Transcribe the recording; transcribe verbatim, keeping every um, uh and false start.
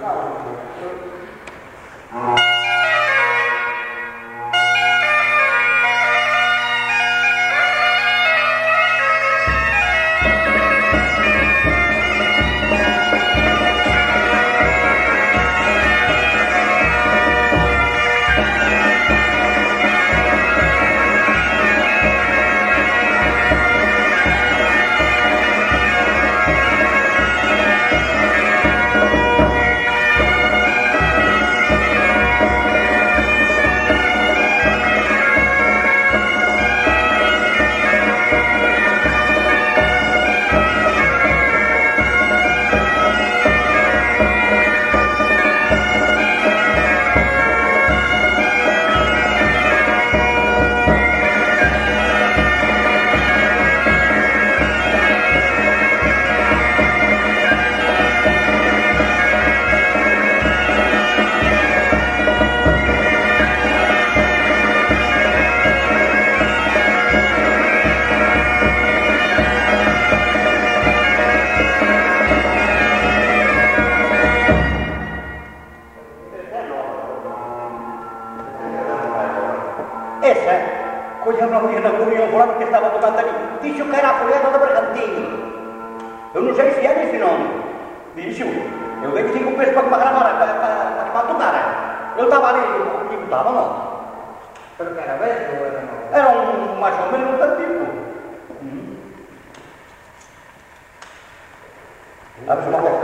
Esa, colla non ia na comunión fulano que estaba tocando ali. Dixo que era a Juliana de Bergantín. Eu non sei se é ese nome. Dixo, eu dei cinco pesos para que me gravara, para, para, para que me tocara. Eu estaba ali, e estaba, non? Pero que era velho ou era novo? Era un máis ou menos tal tipo. Mm. A ver,